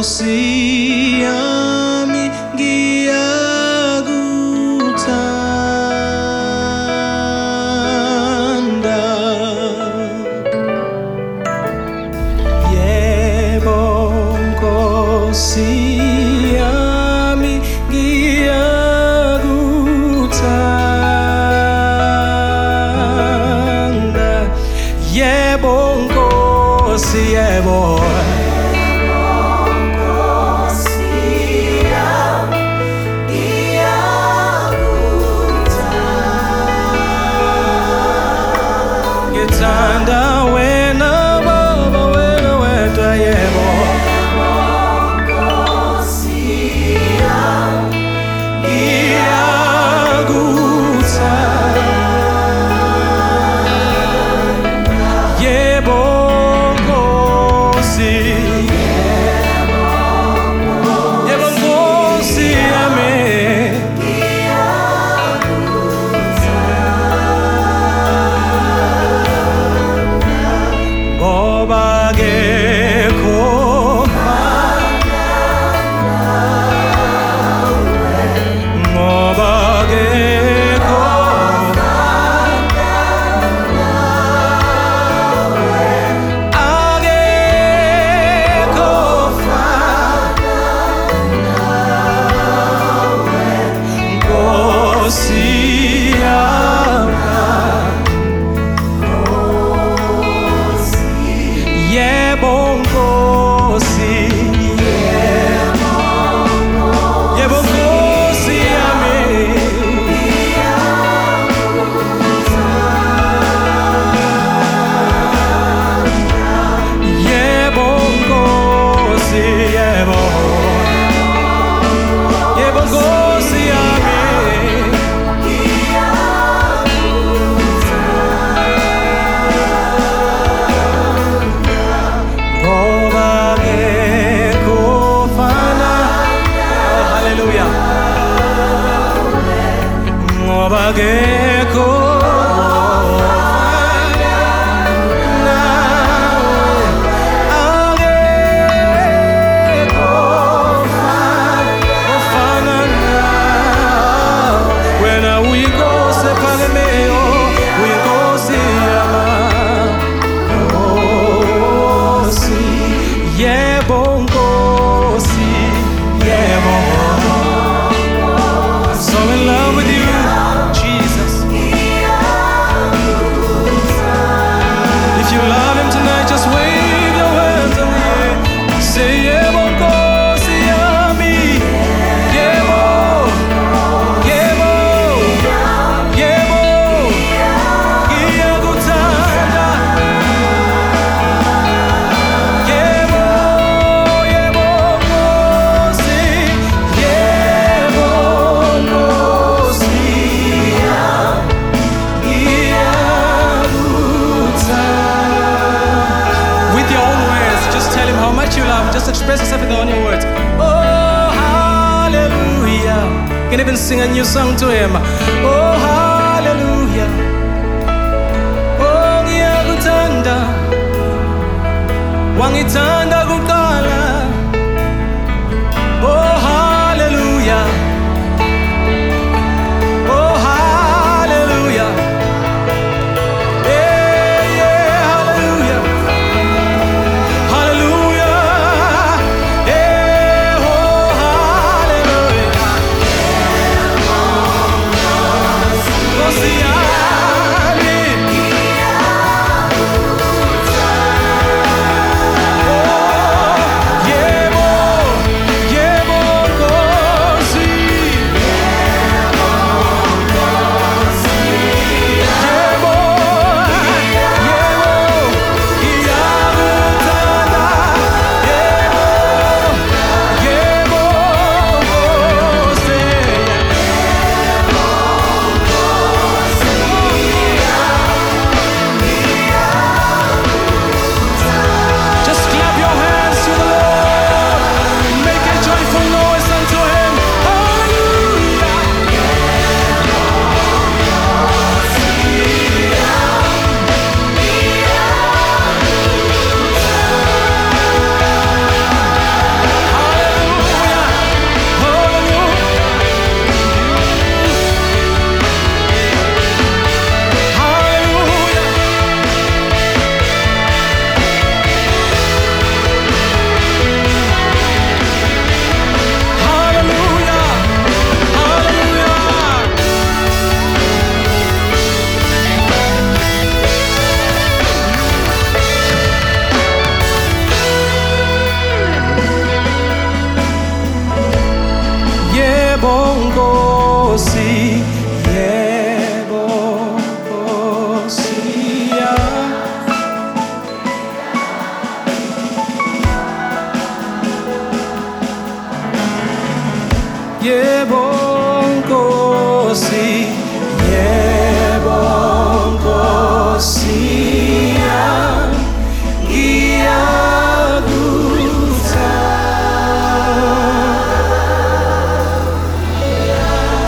yami ngiyakuthanda. Yebo Nkosi yami ngiyakuthanda. Yebo Nkosi, yebo. Ngithanda wena Baba, wena wedwa, yebo. Nkosi yami Ngiyakuthanda. Yebo Nkosi, yebo Nkosi yami ngoba akekho ngoba akekho Nkosi yami. Yebo Nkosi, yebo Nkosi yami. Yebo Nkosi, yebo. Yebo Nkosi yami. Ngoba akekho ofana, oh hallelujah, ngoba akekho ofana nawe, akekho ofana nawe. Wena uyinkosi ephakemeyo, uyinkosi yamakhosi. Yebo Nkosi, yebo. I'm so in love with you, Jesus. If you love him tonight, just wave your hands in the air. Say yebo Nkosi yami. Yebo, yebo, yebo. Ngiyakuthanda. Yebo, yebo Nkosi. Yebo Nkosi yami ngiyakuthanda. With your own words, just tell him how much you love him. Just express yourself with your own words. Oh, hallelujah. You can even sing a new song to him. Oh, hallelujah. Oh, ngiyakuthanda. Wangithanda